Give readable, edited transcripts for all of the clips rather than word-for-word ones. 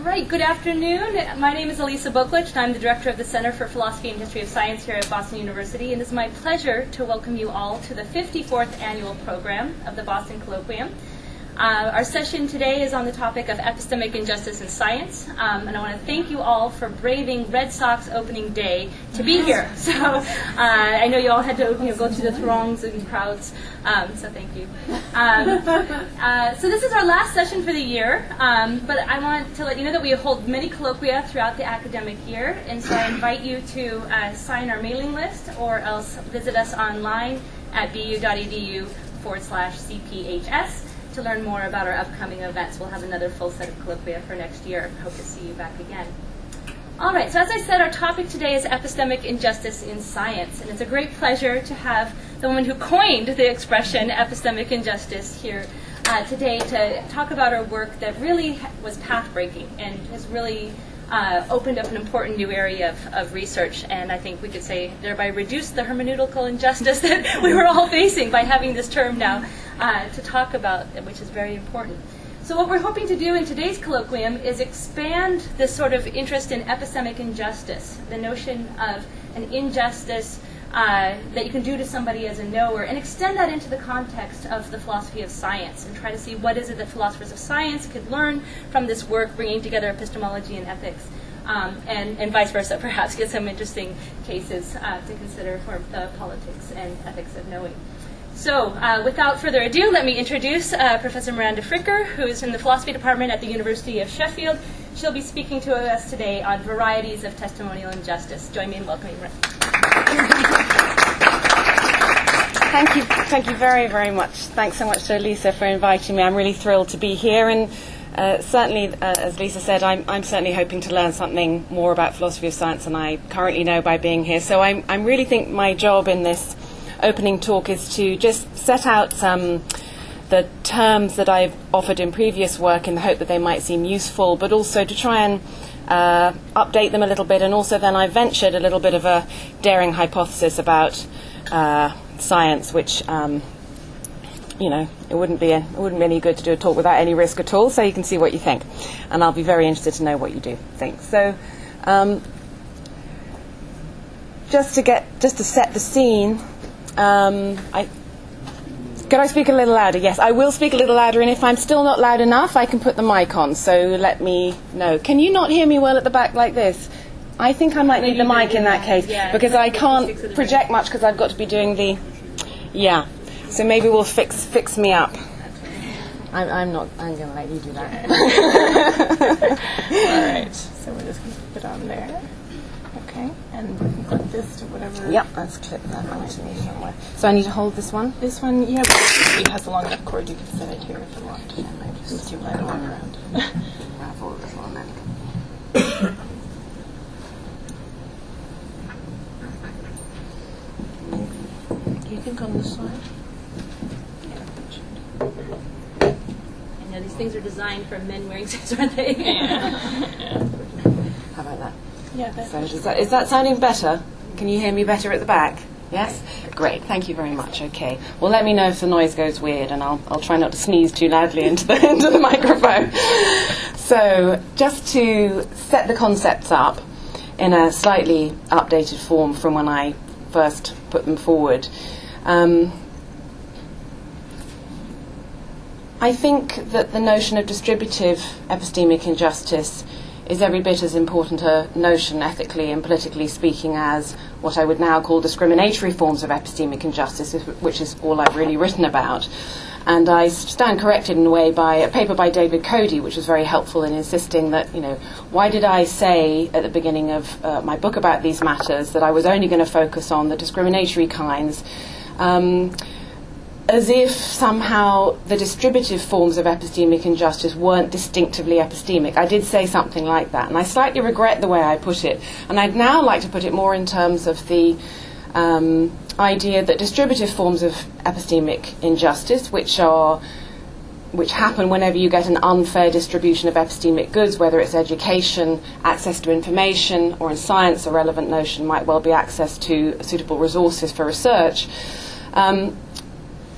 right, good afternoon. My name is Elisa Boklich, and I'm the director of the Center for Philosophy and History of Science here at Boston University, and it is my pleasure to welcome you all to the 54th annual program of the Boston Colloquium. Our session today is on the topic of epistemic injustice in science, and I want to thank you all for braving Red Sox opening day to be here. So I know you all had to go through the throngs and crowds, so thank you. So this is our last session for the year, but I want to let you know that we hold many colloquia throughout the academic year, and so I invite you to sign our mailing list or else visit us online at bu.edu/CPHS. To learn more about our upcoming events. We'll have another full set of colloquia for next year. Hope to see you back again. All right, so as I said, our topic today is epistemic injustice in science, and it's a great pleasure to have the woman who coined the expression epistemic injustice here today to talk about her work that really was path-breaking and has really opened up an important new area of research, and I think we could say thereby reduced the hermeneutical injustice that we were all facing by having this term now to talk about, which is very important. So what we're hoping to do in today's colloquium is expand this sort of interest in epistemic injustice, the notion of an injustice that you can do to somebody as a knower, and extend that into the context of the philosophy of science, and try to see what is it that philosophers of science could learn from this work, bringing together epistemology and ethics, and vice versa, perhaps get some interesting cases to consider for the politics and ethics of knowing. So, without further ado, let me introduce Professor Miranda Fricker, who is in the philosophy department at the University of Sheffield. She'll be speaking to us today on varieties of testimonial injustice. Join me in welcoming Miranda. Thank you very, very much. Thanks so much to Lisa for inviting me. I'm really thrilled to be here, and certainly, as Lisa said, I'm certainly hoping to learn something more about philosophy of science than I currently know by being here. So I really think my job in this opening talk is to just set out the terms that I've offered in previous work in the hope that they might seem useful, but also to try and update them a little bit. And also then I ventured a little bit of a daring hypothesis about science, which it wouldn't be any good to do a talk without any risk at all. So you can see what you think, and I'll be very interested to know what you do think. So just to set the scene. Could I speak a little louder? Yes, I will speak a little louder, and if I'm still not loud enough, I can put the mic on, so let me know. Can you not hear me well at the back like this? I think I might need the mic in that case, because I can't project much because I've got to be doing the... Yeah, so maybe we'll fix me up. I'm going to let you do that. All right, so we're just going to put it on there. Okay, and we can clip this to whatever. Yep, let's clip that onto me somewhere. So I need to hold this one? This one, yeah, but it has a long enough cord. You can set it here if you want. Yeah, I just move that one around. Ravel this one then. Do you think on this side? I know these things are designed for men wearing suits, aren't they? Yeah. How about that? Yeah, that's so is that sounding better? Can you hear me better at the back? Yes? Great, thank you very much. Okay. Well, let me know if the noise goes weird, and I'll try not to sneeze too loudly into the microphone. So, just to set the concepts up in a slightly updated form from when I first put them forward. I think that the notion of distributive epistemic injustice is every bit as important a notion, ethically and politically speaking, as what I would now call discriminatory forms of epistemic injustice, which is all I've really written about. And I stand corrected in a way by a paper by David Cody, which was very helpful in insisting that, why did I say at the beginning of my book about these matters that I was only going to focus on the discriminatory kinds, as if somehow the distributive forms of epistemic injustice weren't distinctively epistemic. I did say something like that, and I slightly regret the way I put it. And I'd now like to put it more in terms of the idea that distributive forms of epistemic injustice, which happen whenever you get an unfair distribution of epistemic goods, whether it's education, access to information, or in science a relevant notion might well be access to suitable resources for research,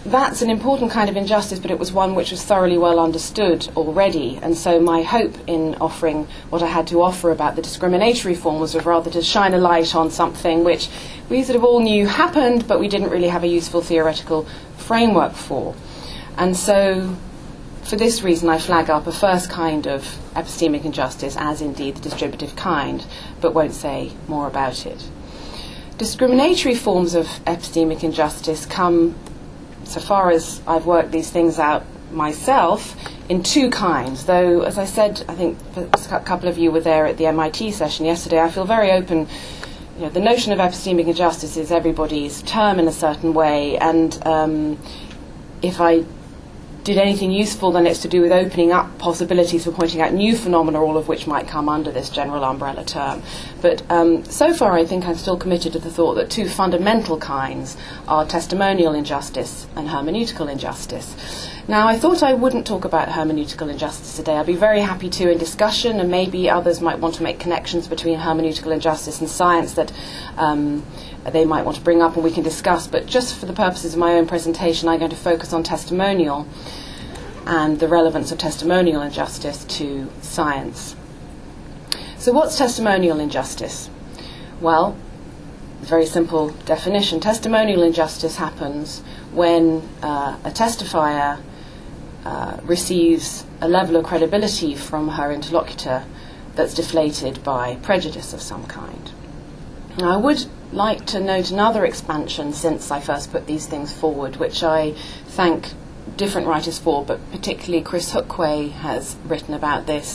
that's an important kind of injustice, but it was one which was thoroughly well understood already. And so my hope in offering what I had to offer about the discriminatory forms was rather to shine a light on something which we sort of all knew happened, but we didn't really have a useful theoretical framework for. And so for this reason, I flag up a first kind of epistemic injustice, as indeed the distributive kind, but won't say more about it. Discriminatory forms of epistemic injustice come, so far as I've worked these things out myself, in two kinds. Though, as I said, I think a couple of you were there at the MIT session yesterday, I feel very open. You know, the notion of epistemic injustice is everybody's term in a certain way, and if I did anything useful, then it's to do with opening up possibilities for pointing out new phenomena, all of which might come under this general umbrella term. But so far I think I'm still committed to the thought that two fundamental kinds are testimonial injustice and hermeneutical injustice. Now, I thought I wouldn't talk about hermeneutical injustice today. I'd be very happy to in discussion, and maybe others might want to make connections between hermeneutical injustice and science that they might want to bring up and we can discuss. But just for the purposes of my own presentation, I'm going to focus on testimonial and the relevance of testimonial injustice to science. So what's testimonial injustice? Well, very simple definition. Testimonial injustice happens when a testifier receives a level of credibility from her interlocutor that's deflated by prejudice of some kind. Now, I would like to note another expansion since I first put these things forward, which I thank different writers for, but particularly Chris Hookway has written about this.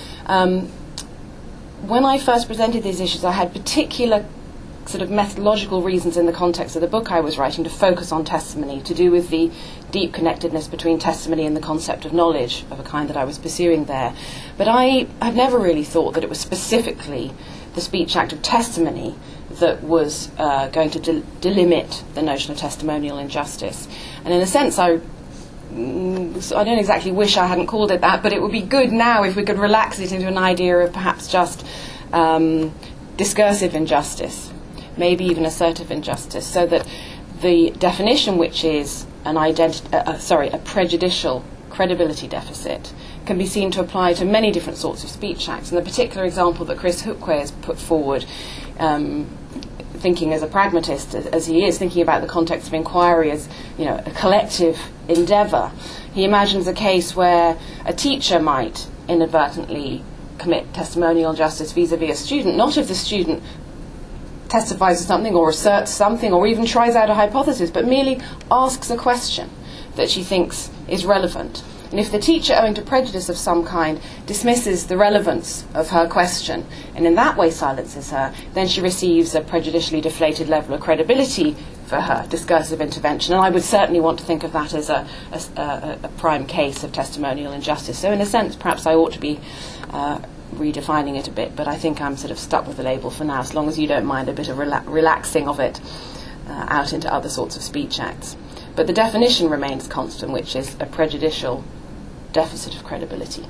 When I first presented these issues, I had particular sort of methodological reasons in the context of the book I was writing to focus on testimony, to do with the deep connectedness between testimony and the concept of knowledge of a kind that I was pursuing there. But I had never really thought that it was specifically the speech act of testimony that was going to delimit the notion of testimonial injustice. And in a sense, I don't exactly wish I hadn't called it that, but it would be good now if we could relax it into an idea of perhaps just discursive injustice, maybe even assertive injustice, so that the definition, which is a prejudicial credibility deficit, can be seen to apply to many different sorts of speech acts. And the particular example that Chris Hookway has put forward, thinking as a pragmatist as he is, thinking about the context of inquiry as, you know, a collective endeavour, he imagines a case where a teacher might inadvertently commit testimonial injustice vis-à-vis a student, not if the student testifies to something or asserts something or even tries out a hypothesis, but merely asks a question that she thinks is relevant. And if the teacher, owing to prejudice of some kind, dismisses the relevance of her question and in that way silences her, then she receives a prejudicially deflated level of credibility for her discursive intervention. And I would certainly want to think of that as a prime case of testimonial injustice. So in a sense, perhaps I ought to be redefining it a bit, but I think I'm sort of stuck with the label for now, as long as you don't mind a bit of relaxing of it out into other sorts of speech acts. But the definition remains constant, which is a prejudicial deficit of credibility.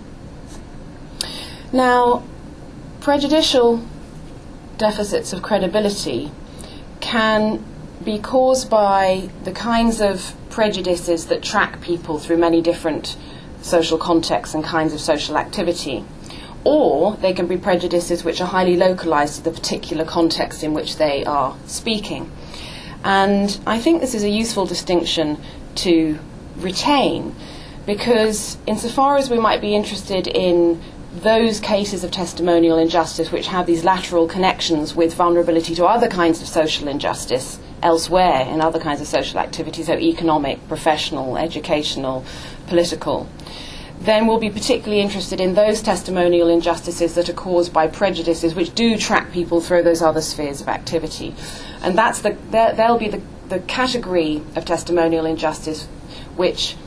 Now, prejudicial deficits of credibility can be caused by the kinds of prejudices that track people through many different social contexts and kinds of social activity. Or they can be prejudices which are highly localized to the particular context in which they are speaking. And I think this is a useful distinction to retain, because insofar as we might be interested in those cases of testimonial injustice which have these lateral connections with vulnerability to other kinds of social injustice elsewhere in other kinds of social activities, so economic, professional, educational, political, then we'll be particularly interested in those testimonial injustices that are caused by prejudices which do track people through those other spheres of activity. And that's they'll be the category of testimonial injustice which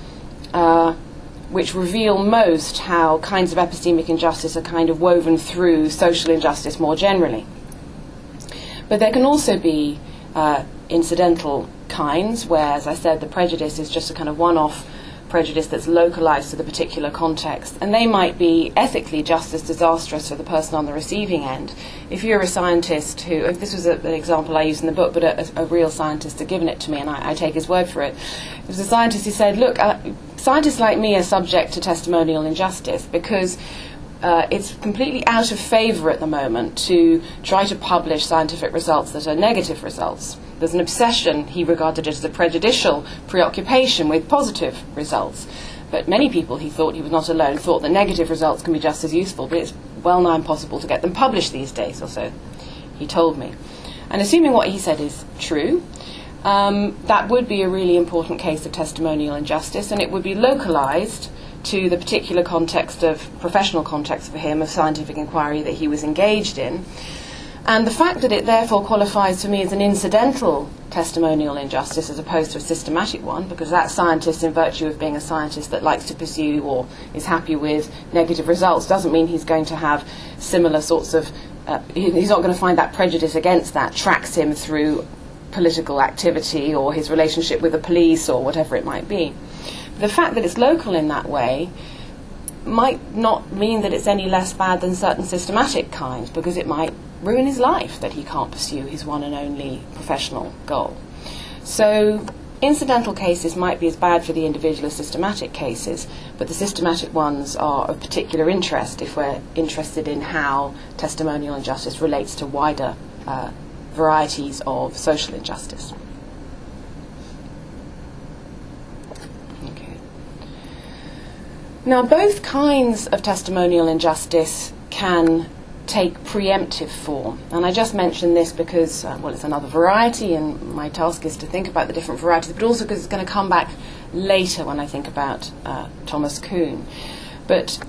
reveal most how kinds of epistemic injustice are kind of woven through social injustice more generally. But there can also be incidental kinds where, as I said, the prejudice is just a kind of one-off prejudice that's localized to the particular context, and they might be ethically just as disastrous for the person on the receiving end. If you're a scientist who, if this was an example I use in the book, but a real scientist had given it to me, and I take his word for it. It was a scientist who said, look, scientists like me are subject to testimonial injustice because it's completely out of favour at the moment to try to publish scientific results that are negative results. There's an obsession, he regarded it as a prejudicial preoccupation with positive results. But many people, he thought, he was not alone, thought that negative results can be just as useful, but it's well nigh impossible to get them published these days, or so he told me. And assuming what he said is true, that would be a really important case of testimonial injustice, and it would be localised to the particular context of, professional context for him, of scientific inquiry that he was engaged in. And the fact that it therefore qualifies for me as an incidental testimonial injustice as opposed to a systematic one, because that scientist, in virtue of being a scientist that likes to pursue or is happy with negative results, doesn't mean he's going to have similar sorts of, he's not going to find that prejudice against that tracks him through political activity or his relationship with the police or whatever it might be. The fact that it's local in that way might not mean that it's any less bad than certain systematic kinds, because it might ruin his life that he can't pursue his one and only professional goal. So incidental cases might be as bad for the individual as systematic cases, but the systematic ones are of particular interest if we're interested in how testimonial injustice relates to wider varieties of social injustice. Now, both kinds of testimonial injustice can take preemptive form. And I just mentioned this because, well, it's another variety, and my task is to think about the different varieties, but also because it's going to come back later when I think about Thomas Kuhn. But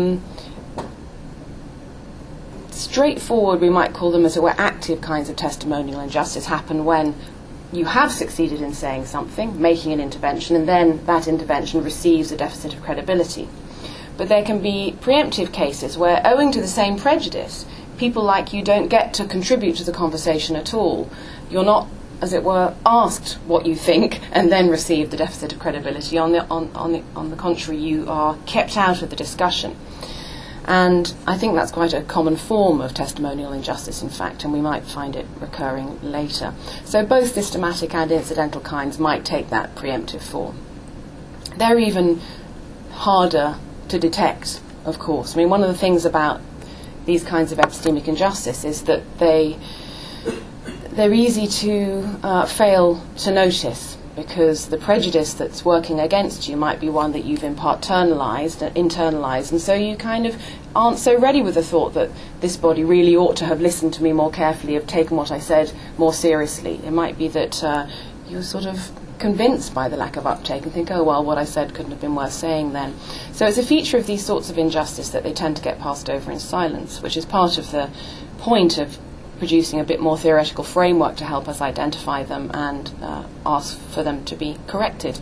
straightforward, we might call them, as it were, active kinds of testimonial injustice happen when you have succeeded in saying something, making an intervention, and then that intervention receives a deficit of credibility. But there can be preemptive cases where, owing to the same prejudice, people like you don't get to contribute to the conversation at all. You're not, as it were, asked what you think and then receive the deficit of credibility. On the contrary, you are kept out of the discussion. And I think that's quite a common form of testimonial injustice, in fact, and we might find it recurring later. So both systematic and incidental kinds might take that preemptive form. They're even harder to detect, of course. I mean, one of the things about these kinds of epistemic injustice is that they're easy to fail to notice, because the prejudice that's working against you might be one that you've in part internalized, and so you kind of aren't so ready with the thought that this body really ought to have listened to me more carefully, have taken what I said more seriously. It might be that you're sort of convinced by the lack of uptake and think, oh, well, what I said couldn't have been worth saying then. So it's a feature of these sorts of injustice that they tend to get passed over in silence, which is part of the point of producing a bit more theoretical framework to help us identify them and ask for them to be corrected.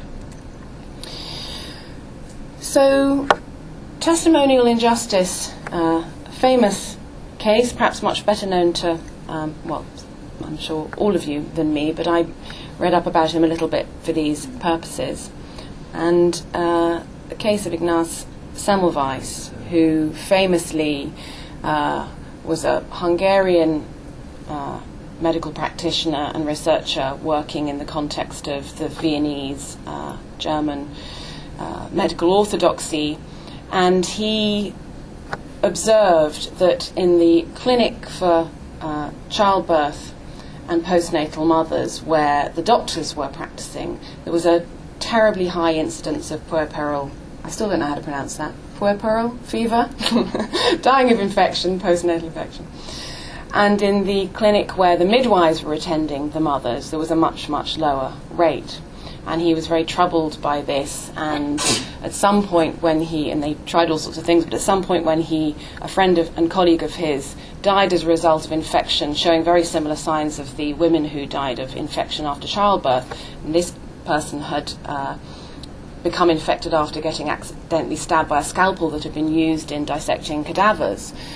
So, testimonial injustice, a famous case, perhaps much better known to, well, I'm sure all of you than me, but I read up about him a little bit for these purposes. And the case of Ignaz Semmelweis, who famously was a Hungarian medical practitioner and researcher working in the context of the Viennese German medical orthodoxy, and he observed that in the clinic for childbirth and postnatal mothers, where the doctors were practicing, there was a terribly high incidence of puerperal, I still don't know how to pronounce that, puerperal fever, dying of infection, postnatal infection. And in the clinic where the midwives were attending the mothers, there was a much, much lower rate. And he was very troubled by this, and at some point when he, and they tried all sorts of things, but at some point when he, a friend and colleague of his, died as a result of infection, showing very similar signs of the women who died of infection after childbirth, and this person had become infected after getting accidentally stabbed by a scalpel that had been used in dissecting cadavers.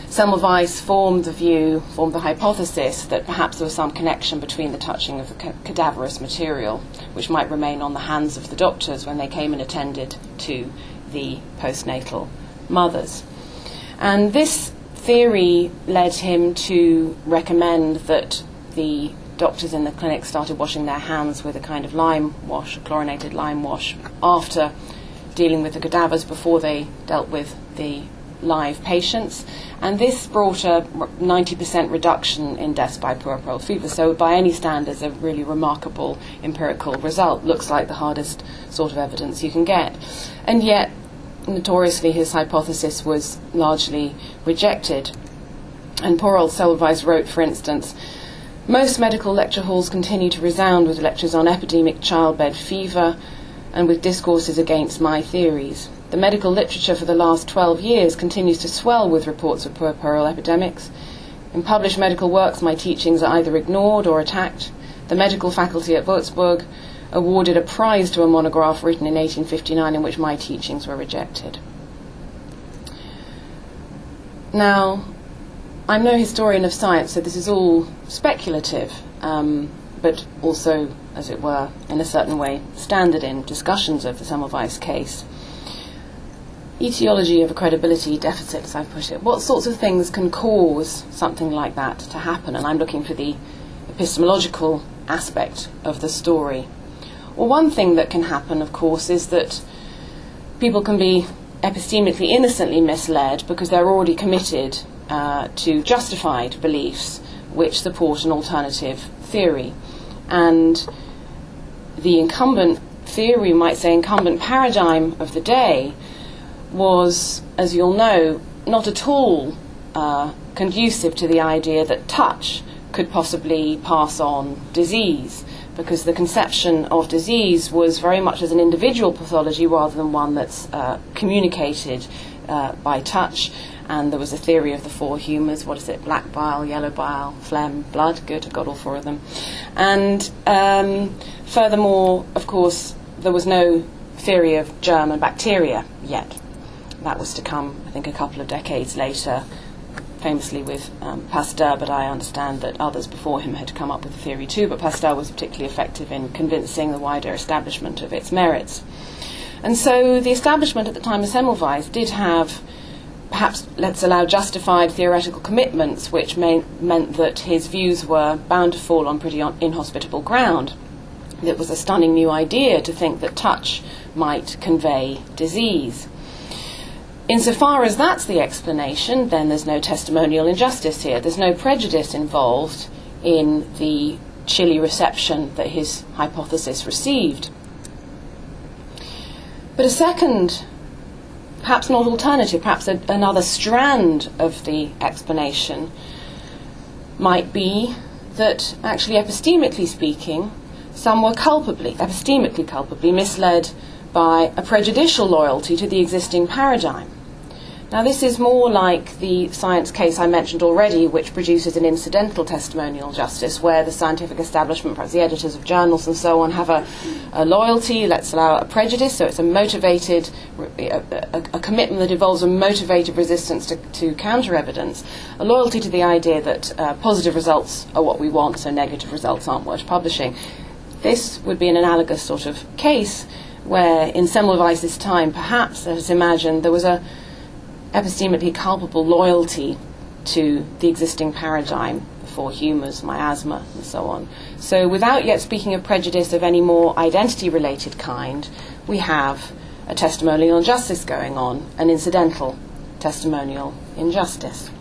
Semmelweis formed the hypothesis that perhaps there was some connection between the touching of the cadaverous material, which might remain on the hands of the doctors when they came and attended to the postnatal mothers. And this theory led him to recommend that the doctors in the clinic started washing their hands with a kind of lime wash, a chlorinated lime wash, after dealing with the cadavers before they dealt with the live patients. And this brought a 90% reduction in deaths by puerperal fever. So by any standards, a really remarkable empirical result. Looks like the hardest sort of evidence you can get. And yet, notoriously, his hypothesis was largely rejected. And poor old Semmelweis wrote, for instance, "Most medical lecture halls continue to resound with lectures on epidemic childbed fever and with discourses against my theories. The medical literature for the last 12 years continues to swell with reports of puerperal epidemics. In published medical works, my teachings are either ignored or attacked. The medical faculty at Würzburg awarded a prize to a monograph written in 1859 in which my teachings were rejected." Now, I'm no historian of science, so this is all speculative, but also, as it were, in a certain way, standard in discussions of the Semmelweis case. Etiology of a credibility deficit, as I put it. What sorts of things can cause something like that to happen? And I'm looking for the epistemological aspect of the story. Well, one thing that can happen, of course, is that people can be epistemically innocently misled because they're already committed to justified beliefs which support an alternative theory. And the incumbent theory, might say incumbent paradigm of the day, was, as you'll know, not at all conducive to the idea that touch could possibly pass on disease, because the conception of disease was very much as an individual pathology rather than one that's communicated by touch. And there was a theory of the four humours. What is it? Black bile, yellow bile, phlegm, blood. Good, I got all four of them. And furthermore, of course, there was no theory of germ and bacteria yet. That was to come, I think, a couple of decades later, famously with Pasteur, but I understand that others before him had come up with a theory too, but Pasteur was particularly effective in convincing the wider establishment of its merits. And so the establishment at the time of Semmelweis did have, perhaps let's allow justified theoretical commitments, which meant that his views were bound to fall on pretty inhospitable ground. It was a stunning new idea to think that touch might convey disease. Insofar as that's the explanation, then there's no testimonial injustice here. There's no prejudice involved in the chilly reception that his hypothesis received. But a second, perhaps not alternative, perhaps another strand of the explanation might be that actually, epistemically speaking, some were epistemically culpably misled by a prejudicial loyalty to the existing paradigm. Now, this is more like the science case I mentioned already, which produces an incidental testimonial justice, where the scientific establishment, perhaps the editors of journals and so on, have a loyalty, let's allow a prejudice, so it's a motivated, a commitment that involves a motivated resistance to counter-evidence, a loyalty to the idea that positive results are what we want, so negative results aren't worth publishing. This would be an analogous sort of case where, in Semmelweis's time, perhaps, let us imagine, there was a epistemically culpable loyalty to the existing paradigm, the four humours, miasma, and so on. So without yet speaking of prejudice of any more identity-related kind, we have a testimonial injustice going on, an incidental testimonial injustice.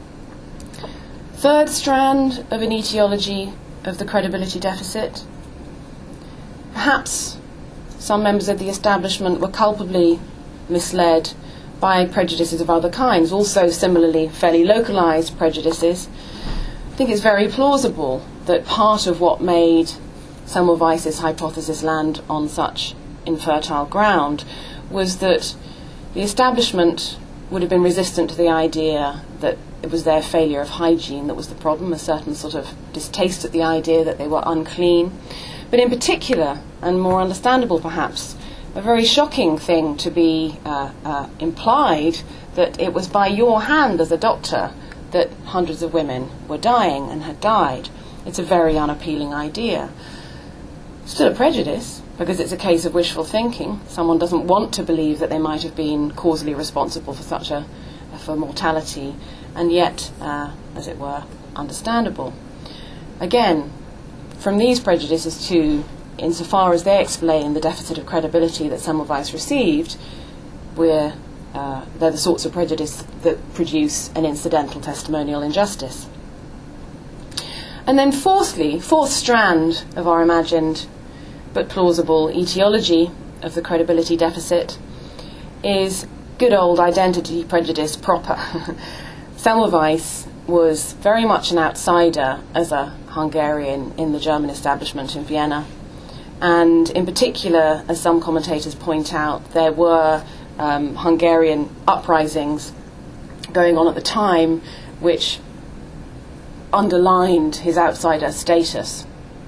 Third strand of an etiology of the credibility deficit. Perhaps some members of the establishment were culpably misled by prejudices of other kinds, also similarly fairly localized prejudices. I think it's very plausible that part of what made Semmelweis's hypothesis land on such infertile ground was that the establishment would have been resistant to the idea that it was their failure of hygiene that was the problem, a certain sort of distaste at the idea that they were unclean. But in particular, and more understandable perhaps, a very shocking thing to be implied that it was by your hand as a doctor that hundreds of women were dying and had died. It's a very unappealing idea. Still a prejudice, because it's a case of wishful thinking. Someone doesn't want to believe that they might have been causally responsible for for mortality, and yet, as it were, understandable. Again, from these prejudices too, insofar as they explain the deficit of credibility that Semmelweis received, they're the sorts of prejudice that produce an incidental testimonial injustice. And then fourthly, fourth strand of our imagined but plausible etiology of the credibility deficit is good old identity prejudice proper. Semmelweis was very much an outsider as a Hungarian in the German establishment in Vienna. And in particular, as some commentators point out, there were Hungarian uprisings going on at the time which underlined his outsider status.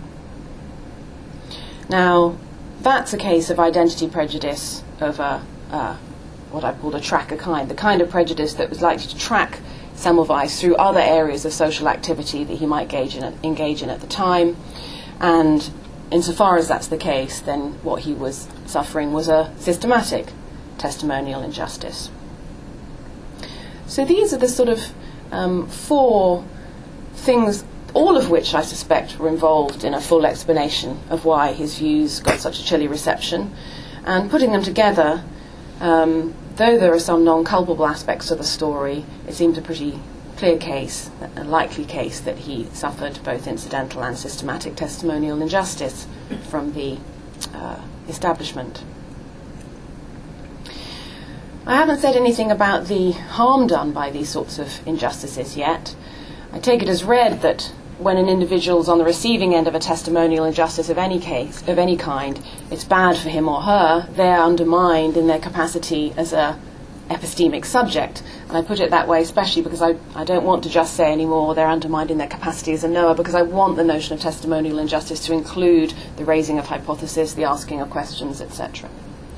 Now, that's a case of identity prejudice of what I called a tracker kind, the kind of prejudice that was likely to track Semmelweis through other areas of social activity that he might engage in at the time. And insofar as that's the case, then what he was suffering was a systematic testimonial injustice. So these are the sort of four things, all of which I suspect were involved in a full explanation of why his views got such a chilly reception. And putting them together, though there are some non-culpable aspects to the story, it seems a pretty clear case, a likely case, that he suffered both incidental and systematic testimonial injustice from the establishment. I haven't said anything about the harm done by these sorts of injustices yet. I take it as read that when an individual is on the receiving end of a testimonial injustice of any kind, it's bad for him or her. They're undermined in their capacity as a epistemic subject. And I put it that way especially because I don't want to just say anymore they're undermined in their capacity as a knower, because I want the notion of testimonial injustice to include the raising of hypotheses, the asking of questions, etc.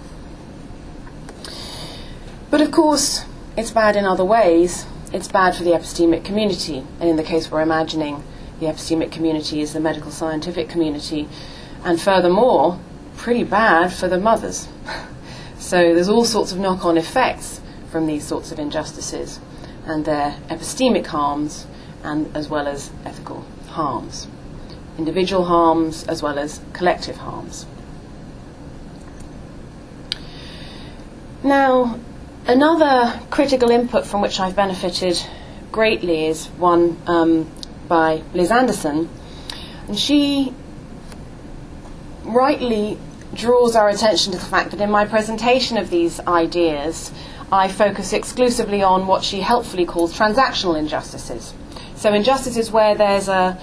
But of course, it's bad in other ways. It's bad for the epistemic community, and in the case we're imagining, the epistemic community is the medical scientific community, and furthermore, pretty bad for the mothers. So there's all sorts of knock-on effects from these sorts of injustices, and their epistemic harms, and as well as ethical harms. Individual harms as well as collective harms. Now, another critical input from which I've benefited greatly is one by Liz Anderson, and she rightly draws our attention to the fact that in my presentation of these ideas I focus exclusively on what she helpfully calls transactional injustices. So injustices where there's a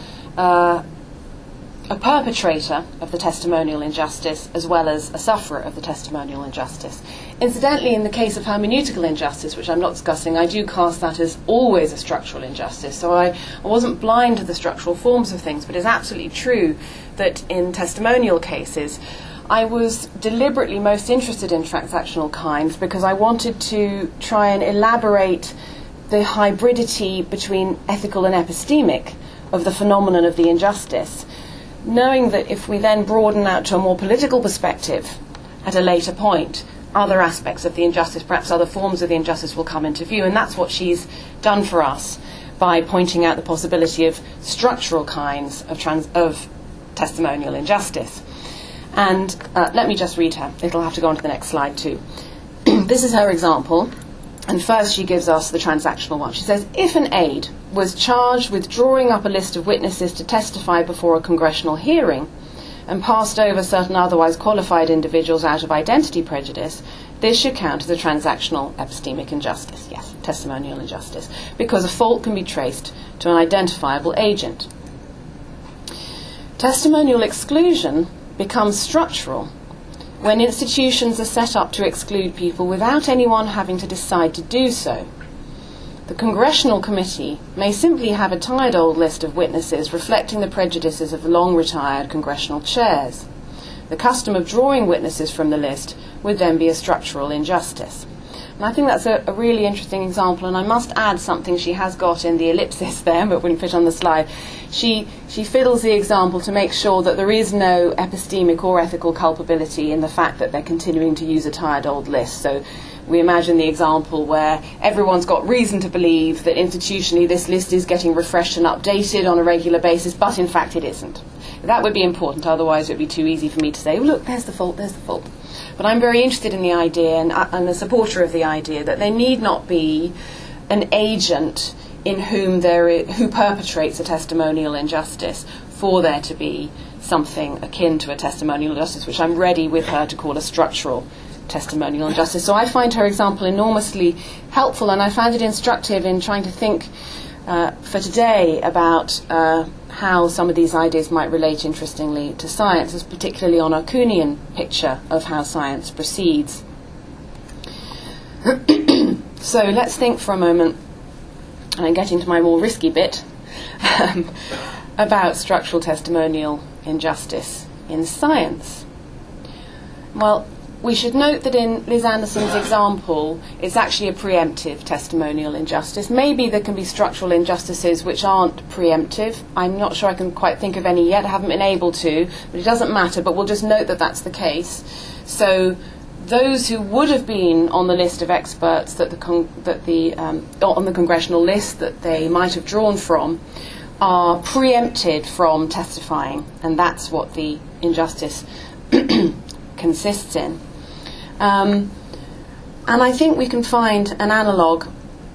perpetrator of the testimonial injustice as well as a sufferer of the testimonial injustice. Incidentally, in the case of hermeneutical injustice, which I'm not discussing, I do cast that as always a structural injustice. So I wasn't blind to the structural forms of things, but it's absolutely true that in testimonial cases I was deliberately most interested in transactional kinds because I wanted to try and elaborate the hybridity between ethical and epistemic of the phenomenon of the injustice, knowing that if we then broaden out to a more political perspective at a later point, other aspects of the injustice, perhaps other forms of the injustice, will come into view. And that's what she's done for us by pointing out the possibility of structural kinds of testimonial injustice. And let me just read her. It'll have to go on to the next slide too. This is her example. And first she gives us the transactional one. She says, if an aide was charged with drawing up a list of witnesses to testify before a congressional hearing and passed over certain otherwise qualified individuals out of identity prejudice, this should count as a transactional epistemic injustice. Yes, testimonial injustice, because a fault can be traced to an identifiable agent. Testimonial exclusion becomes structural when institutions are set up to exclude people without anyone having to decide to do so. The Congressional Committee may simply have a tired old list of witnesses reflecting the prejudices of the long-retired congressional chairs. The custom of drawing witnesses from the list would then be a structural injustice. And I think that's a really interesting example, and I must add something she has got in the ellipsis there, but wouldn't fit on the slide. She fiddles the example to make sure that there is no epistemic or ethical culpability in the fact that they're continuing to use a tired old list. So we imagine the example where everyone's got reason to believe that institutionally this list is getting refreshed and updated on a regular basis, but in fact it isn't. That would be important, otherwise it would be too easy for me to say, oh, look, there's the fault, there's the fault. But I'm very interested in the idea and a supporter of the idea that there need not be an agent in whom who perpetrates a testimonial injustice for there to be something akin to a testimonial injustice, which I'm ready with her to call a structural testimonial injustice. So I find her example enormously helpful, and I found it instructive in trying to think for today about how some of these ideas might relate interestingly to science, as particularly on a Kuhnian picture of how science proceeds. So let's think for a moment, and get into my more risky bit, about structural testimonial injustice in science. Well, we should note that in Liz Anderson's example, it's actually a preemptive testimonial injustice. Maybe there can be structural injustices which aren't preemptive. I'm not sure I can quite think of any yet. I haven't been able to, but it doesn't matter. But we'll just note that that's the case. So those who would have been on the list of experts on the congressional list that they might have drawn from are preempted from testifying, and that's what the injustice consists in. And I think we can find an analogue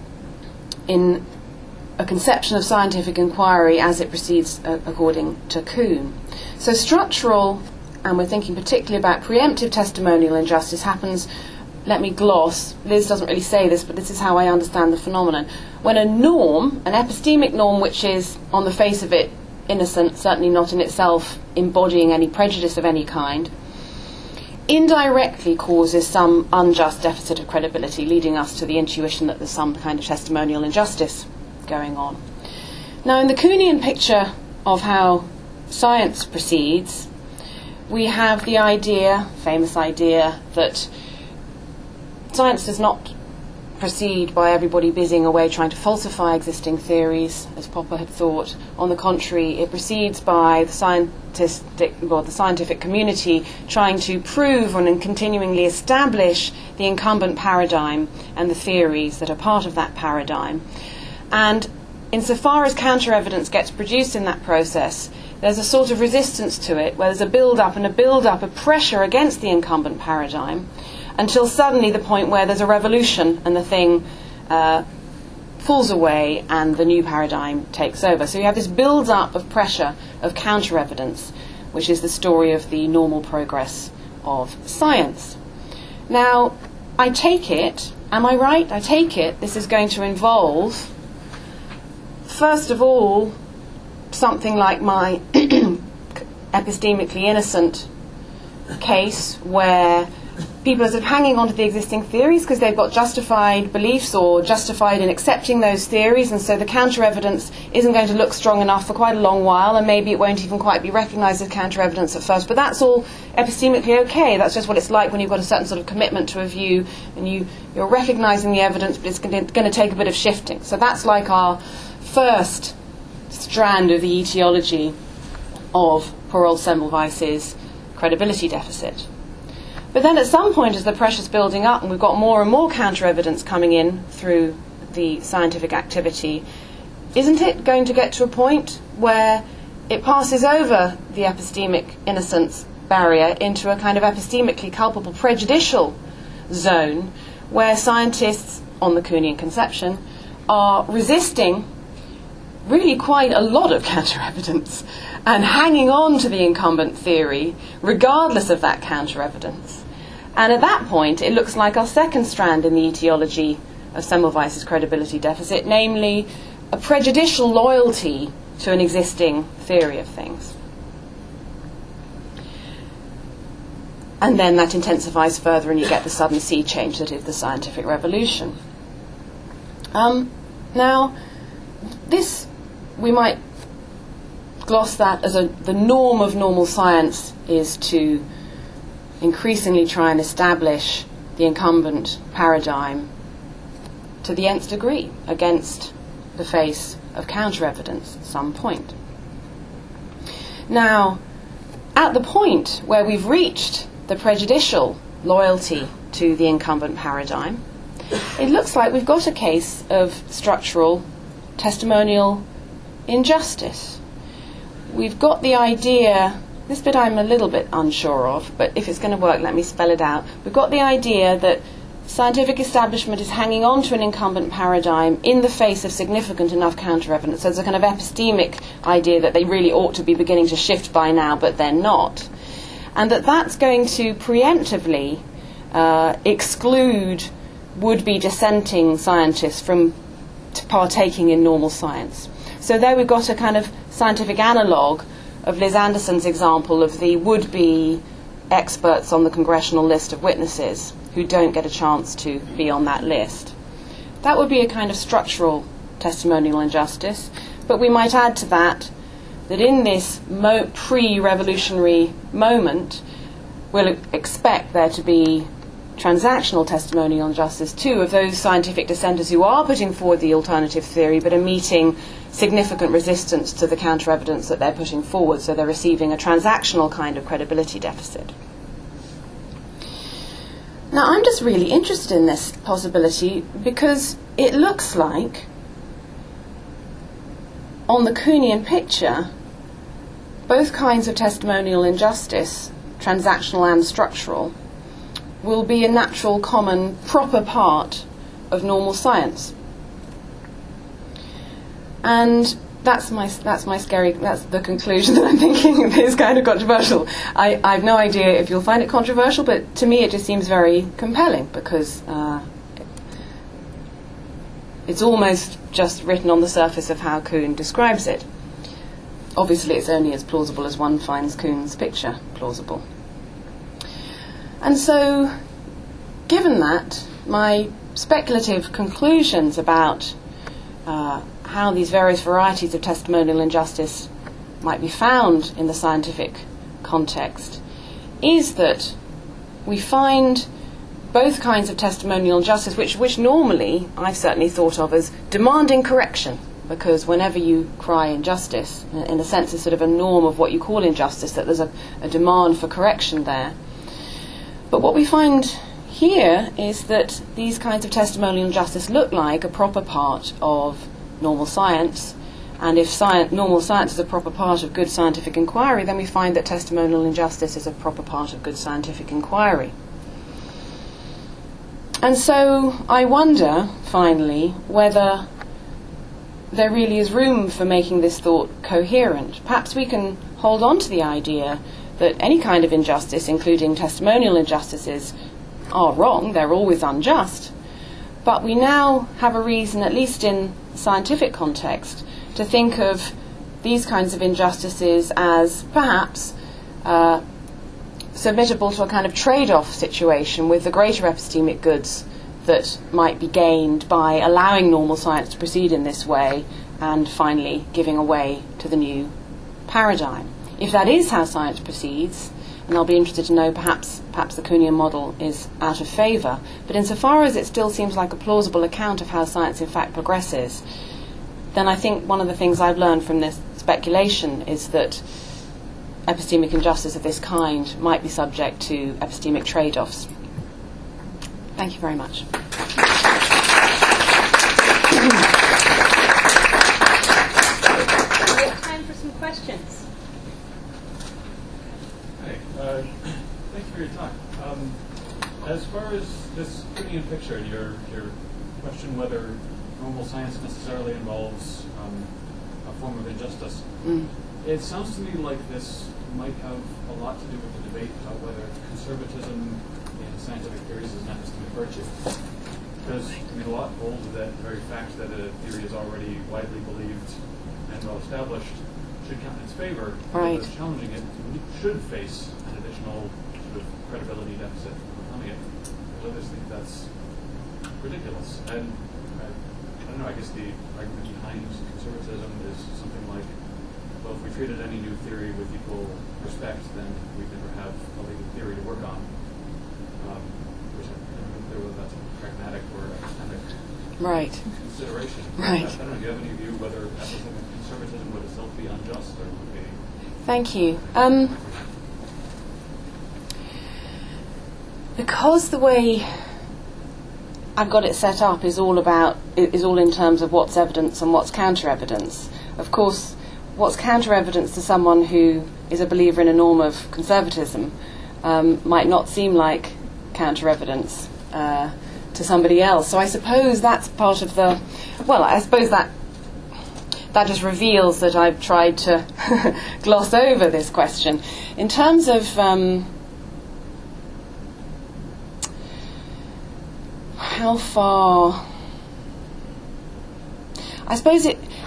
in a conception of scientific inquiry as it proceeds according to Kuhn. So structural, and we're thinking particularly about preemptive testimonial injustice, happens, let me gloss, Liz doesn't really say this, but this is how I understand the phenomenon. When a norm, an epistemic norm which is on the face of it innocent, certainly not in itself embodying any prejudice of any kind, indirectly causes some unjust deficit of credibility, leading us to the intuition that there's some kind of testimonial injustice going on. Now, in the Kuhnian picture of how science proceeds, we have the idea, famous idea, that science does not proceed by everybody busying away trying to falsify existing theories, as Popper had thought. On the contrary, it proceeds by the scientific community trying to prove and continually establish the incumbent paradigm and the theories that are part of that paradigm. And insofar as counter-evidence gets produced in that process, there's a sort of resistance to it, where there's a build-up of pressure against the incumbent paradigm, until suddenly the point where there's a revolution and the thing falls away and the new paradigm takes over. So you have this build-up of pressure of counter-evidence, which is the story of the normal progress of science. Now, I take it, am I right? I take it this is going to involve, first of all, something like my epistemically innocent case, where people are sort of hanging on to the existing theories because they've got justified beliefs or justified in accepting those theories, and so the counter-evidence isn't going to look strong enough for quite a long while, and maybe it won't even quite be recognised as counter-evidence at first, but that's all epistemically okay. That's just what it's like when you've got a certain sort of commitment to a view, and you're recognising the evidence, but it's going to take a bit of shifting. So that's like our first strand of the etiology of poor old Semmelweis's credibility deficit. But then at some point, as the pressure's building up and we've got more and more counter-evidence coming in through the scientific activity, isn't it going to get to a point where it passes over the epistemic innocence barrier into a kind of epistemically culpable prejudicial zone, where scientists, on the Kuhnian conception, are resisting really quite a lot of counter-evidence and hanging on to the incumbent theory regardless of that counter-evidence? And at that point, it looks like our second strand in the etiology of Semmelweis's credibility deficit, namely a prejudicial loyalty to an existing theory of things. And then that intensifies further and you get the sudden sea change that is the scientific revolution. Now, this, we might gloss that as the norm of normal science is to increasingly try and establish the incumbent paradigm to the nth degree against the face of counter-evidence at some point. Now, at the point where we've reached the prejudicial loyalty to the incumbent paradigm, it looks like we've got a case of structural testimonial injustice. We've got the idea, this bit I'm a little bit unsure of, but if it's going to work, let me spell it out. We've got the idea that scientific establishment is hanging on to an incumbent paradigm in the face of significant enough counter-evidence. So there's a kind of epistemic idea that they really ought to be beginning to shift by now, but they're not. And that's going to preemptively exclude would-be dissenting scientists from partaking in normal science. So there we've got a kind of scientific analogue of Liz Anderson's example of the would-be experts on the congressional list of witnesses who don't get a chance to be on that list. That would be a kind of structural testimonial injustice, but we might add to that in this pre-revolutionary moment, we'll expect there to be transactional testimonial injustice too of those scientific dissenters who are putting forward the alternative theory but are meeting significant resistance to the counter-evidence that they're putting forward, so they're receiving a transactional kind of credibility deficit. Now, I'm just really interested in this possibility because it looks like, on the Kuhnian picture, both kinds of testimonial injustice, transactional and structural, will be a natural, common, proper part of normal science. And that's the conclusion that I'm thinking is kind of controversial. I've no idea if you'll find it controversial, but to me it just seems very compelling because it's almost just written on the surface of how Kuhn describes it. Obviously it's only as plausible as one finds Kuhn's picture plausible. And so, given that, my speculative conclusions about how these various varieties of testimonial injustice might be found in the scientific context is that we find both kinds of testimonial injustice, which normally I've certainly thought of as demanding correction, because whenever you cry injustice, in a sense, it's sort of a norm of what you call injustice, that there's a demand for correction there. But what we find here is that these kinds of testimonial injustice look like a proper part of normal science, and if normal science is a proper part of good scientific inquiry, then we find that testimonial injustice is a proper part of good scientific inquiry. And so I wonder, finally, whether there really is room for making this thought coherent. Perhaps we can hold on to the idea that any kind of injustice, including testimonial injustices, are wrong, they're always unjust, but we now have a reason, at least in scientific context, to think of these kinds of injustices as perhaps submittable to a kind of trade-off situation with the greater epistemic goods that might be gained by allowing normal science to proceed in this way and finally giving away to the new paradigm. If that is how science proceeds, and I'll be interested to know perhaps the Kuhnian model is out of favour, but insofar as it still seems like a plausible account of how science in fact progresses, then I think one of the things I've learned from this speculation is that epistemic injustice of this kind might be subject to epistemic trade-offs. Thank you very much. We have time for some questions. Thanks for your talk. As far as this Kuhnian picture, your question whether normal science necessarily involves a form of injustice, it sounds to me like this might have a lot to do with the debate about whether conservatism in scientific theories is an epistemic virtue. Because a lot hold that very fact that a theory is already widely believed and well established should count in its favor. Right. Those challenging it should face an additional sort of credibility deficit from overcoming it. Others think that's ridiculous. And I don't know, I guess the argument behind conservatism is something like, well, if we treated any new theory with equal respect, then we'd never have a legal theory to work on. Which I don't clear whether that's a pragmatic or epistemic Right. consideration. Right. I don't know, do you have any view whether epistemic conservatism would itself be unjust or would be... Thank you. Because the way I've got it set up is all in terms of what's evidence and what's counter-evidence. Of course, what's counter-evidence to someone who is a believer in a norm of conservatism might not seem like counter-evidence to somebody else. So I suppose that's part of the... Well, I suppose that just reveals that I've tried to gloss over this question. In terms of how far... I suppose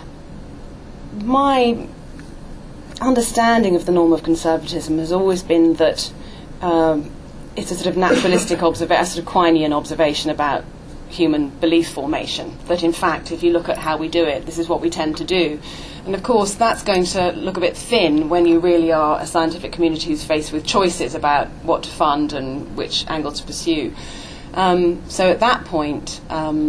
my understanding of the norm of conservatism has always been that it's a sort of naturalistic a sort of Quinean observation about human belief formation, that in fact if you look at how we do it, this is what we tend to do. And of course that's going to look a bit thin when you really are a scientific community who's faced with choices about what to fund and which angle to pursue. So at that point,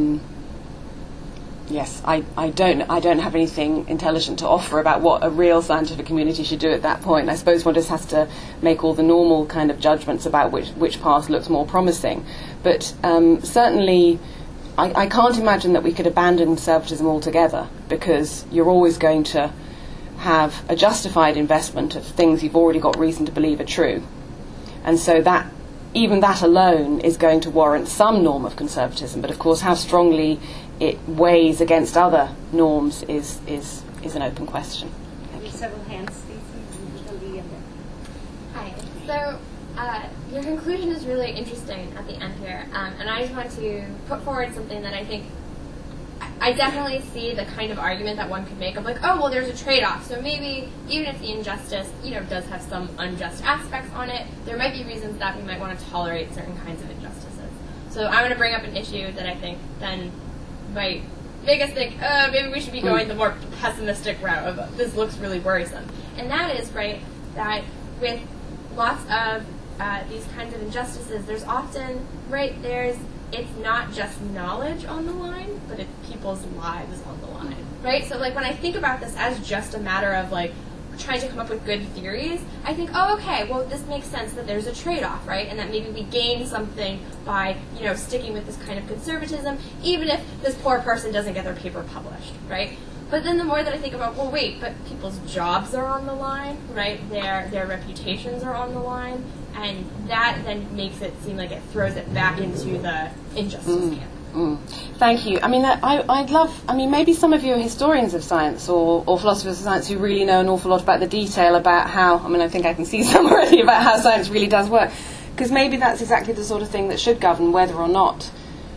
yes, I don't have anything intelligent to offer about what a real scientific community should do at that point. I suppose one just has to make all the normal kind of judgments about which path looks more promising. But certainly, I can't imagine that we could abandon conservatism altogether, because you're always going to have a justified investment of things you've already got reason to believe are true. And so that even that alone is going to warrant some norm of conservatism. But of course, how strongly it weighs against other norms is an open question. We have several hands, Stacey. Hi. So your conclusion is really interesting at the end here, and I just want to put forward something that I think I definitely see the kind of argument that one could make of like, oh, well, there's a trade-off. So maybe even if the injustice, does have some unjust aspects on it, there might be reasons that we might want to tolerate certain kinds of injustices. So I'm going to bring up an issue that I think then might make us think, maybe we should be going the more pessimistic route of this looks really worrisome. And that is, right, that with lots of these kinds of injustices, there's often, it's not just knowledge on the line, but it's people's lives on the line, right? So, when I think about this as just a matter of, trying to come up with good theories, I think, oh, okay, well, this makes sense that there's a trade-off, right? And that maybe we gain something by, sticking with this kind of conservatism, even if this poor person doesn't get their paper published, right? But then the more that I think about, well, wait, but people's jobs are on the line, right? Their reputations are on the line, and that then makes it seem like it throws it back into the injustice camp. Thank you. I mean, I'd love... I mean, maybe some of you are historians of science or philosophers of science who really know an awful lot about the detail about how... I mean, I think I can see some already about how science really does work. Because maybe that's exactly the sort of thing that should govern whether or not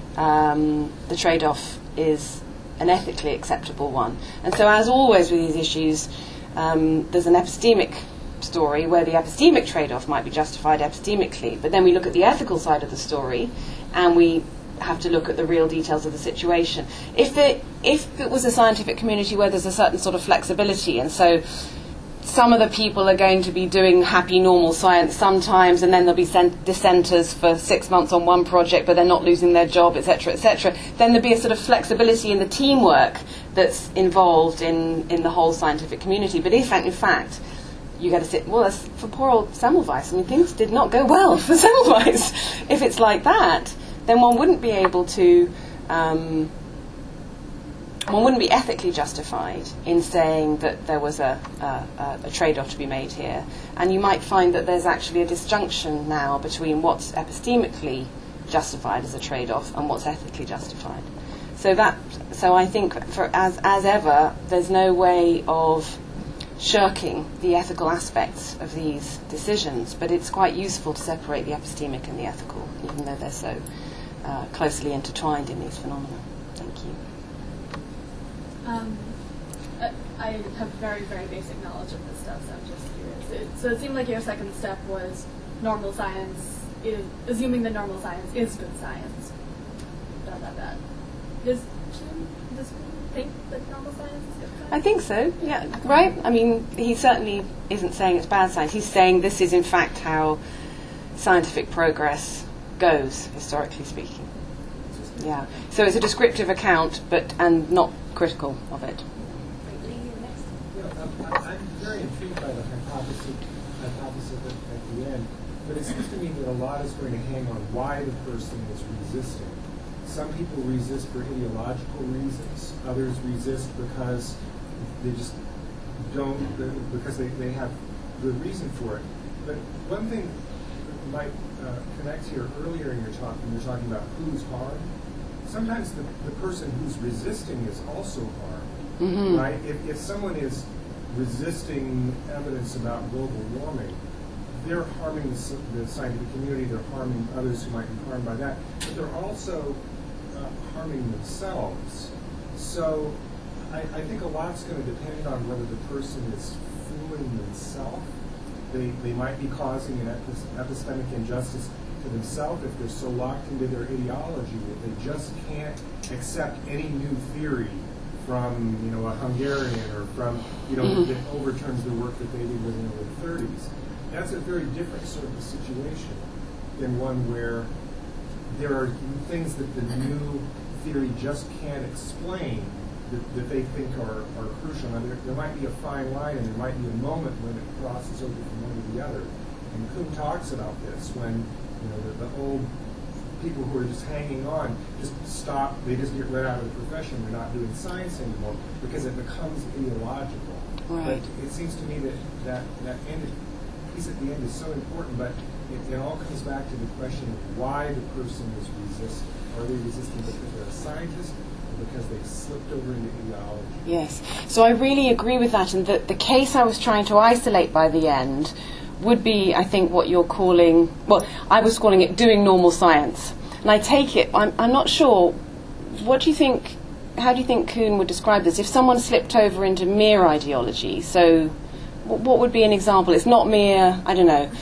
the trade-off is an ethically acceptable one. And so, as always with these issues, there's an epistemic story where the epistemic trade-off might be justified epistemically, but then we look at the ethical side of the story and we have to look at the real details of the situation. If it was a scientific community where there's a certain sort of flexibility, and so some of the people are going to be doing happy normal science sometimes, and then there'll be dissenters for 6 months on one project, but they're not losing their job, etc., etc., then there'll be a sort of flexibility in the teamwork that's involved in the whole scientific community. But if, in fact, you get to sit, well, that's for poor old Semmelweis. I mean, things did not go well for Semmelweis. If it's like that, then one wouldn't be able to, one wouldn't be ethically justified in saying that there was a trade-off to be made here. And you might find that there's actually a disjunction now between what's epistemically justified as a trade-off and what's ethically justified. So I think, as ever, there's no way of shirking the ethical aspects of these decisions, but it's quite useful to separate the epistemic and the ethical, even though they're so closely intertwined in these phenomena. Thank you. I have very, very basic knowledge of this stuff, so I'm just curious. So it seemed like your second step was normal science, assuming that normal science is good science. Does Jim think that normal science is good science? I think so, yeah, right? I mean, he certainly isn't saying it's bad science. He's saying this is, in fact, how scientific progress goes, historically speaking. Yeah. So it's a descriptive account, and not critical of it. I'm very intrigued by the hypothesis at the end, but it seems to me that a lot is going to hang on why the person is resisting. Some people resist for ideological reasons. Others resist because they just don't, because they have good reason for it. But one thing that might connect here earlier in your talk, when you're talking about who's harmed, sometimes the person who's resisting is also harmed, right? If someone is resisting evidence about global warming, they're harming the scientific community, they're harming others who might be harmed by that, but they're also harming themselves. So I think a lot's going to depend on whether the person is fooling themselves. They might be causing an epistemic injustice to themselves if they're so locked into their ideology that they just can't accept any new theory from a Hungarian or from that overturns the work that they did within the 30s. That's a very different sort of a situation than one where there are things that the new theory just can't explain that they think are crucial. And there might be a fine line, and there might be a moment when it crosses over from one to the other. And Kuhn talks about this when the old people who are just hanging on just stop. They just get let out of the profession. They're not doing science anymore because it becomes ideological. Right. But it seems to me that end piece at the end is so important. But it all comes back to the question of why the person is resisting. Are they resisting because they're a scientist, or because they've slipped over into ideology? Yes. So I really agree with that, and that the case I was trying to isolate by the end would be, I think, what you're calling, well, I was calling it doing normal science. And I take it, I'm not sure, what do you think, how do you think Kuhn would describe this? If someone slipped over into mere ideology, so what would be an example? It's not mere, I don't know,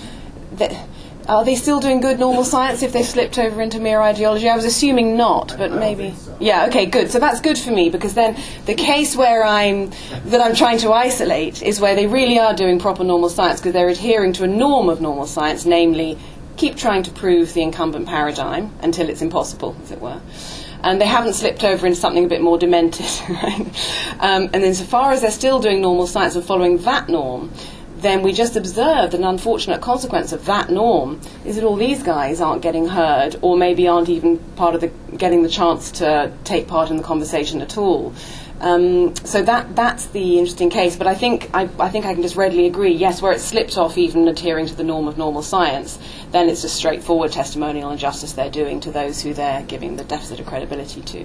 are they still doing good normal science if they've slipped over into mere ideology? I was assuming not, but maybe. So. Yeah, okay, good. So that's good for me, because then the case where I'm trying to isolate is where they really are doing proper normal science, because they're adhering to a norm of normal science, namely keep trying to prove the incumbent paradigm until it's impossible, as it were. And they haven't slipped over into something a bit more demented. Right? And then so far as they're still doing normal science and following that norm, then we just observe that an unfortunate consequence of that norm is that all these guys aren't getting heard, or maybe aren't even part of getting the chance to take part in the conversation at all. So that's the interesting case. But I think I can just readily agree, yes, where it's slipped off even adhering to the norm of normal science, then it's just straightforward testimonial injustice they're doing to those who they're giving the deficit of credibility to.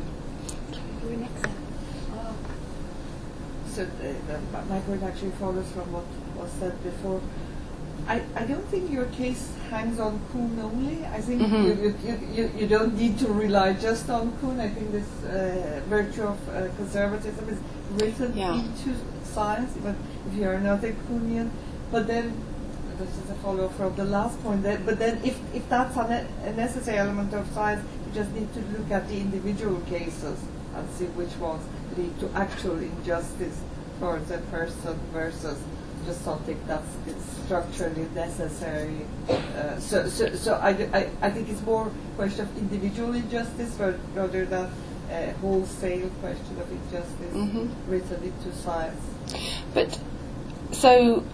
So my point actually follows from what was said before. I don't think your case hangs on Kuhn only. I think you don't need to rely just on Kuhn. I think this virtue of conservatism is written into science, even if you are not a Kuhnian. But then, this is a follow from the last point, but then if that's a necessary element of science, you just need to look at the individual cases and see which ones lead to actual injustice for the person versus just something that's structurally necessary. So I think it's more a question of individual injustice rather than a wholesale question of injustice written into science. But so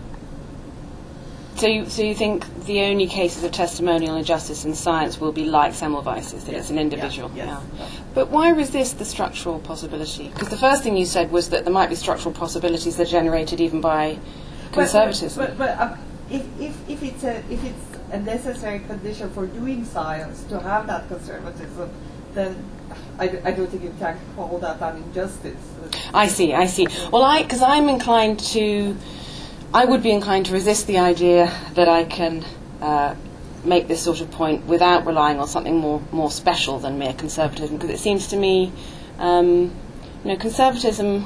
you think the only cases of testimonial injustice in science will be like Semmelweis's, that it's an individual? Yes. But why resist the structural possibility? Because the first thing you said was that there might be structural possibilities that are generated even by conservatism. But if it's a necessary condition for doing science to have that conservatism, then I don't think you can call that an injustice. I see. Well, because I would be inclined to resist the idea that I can make this sort of point without relying on something more special than mere conservatism, because it seems to me, conservatism,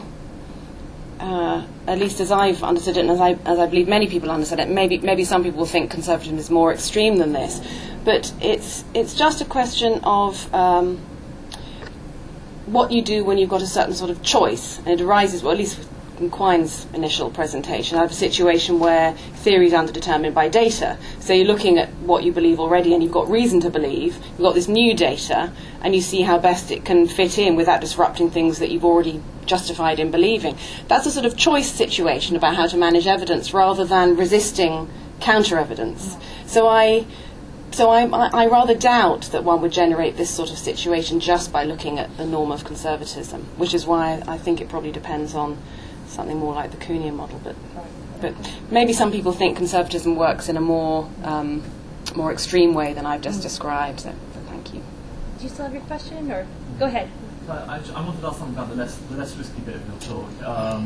at least as I've understood it, and as I believe many people understand it, maybe some people will think conservatism is more extreme than this, but it's just a question of what you do when you've got a certain sort of choice, and it arises, well, at least Quine's initial presentation. I have a situation where theory is underdetermined by data. So you're looking at what you believe already and you've got reason to believe. You've got this new data and you see how best it can fit in without disrupting things that you've already justified in believing. That's a sort of choice situation about how to manage evidence rather than resisting counter-evidence. So I rather doubt that one would generate this sort of situation just by looking at the norm of conservatism, which is why I think it probably depends on something more like the Kuhnian model. But maybe some people think conservatism works in a more extreme way than I've just described. So thank you. Do you still have your question, or go ahead? I wanted to ask something about the less risky bit of your talk.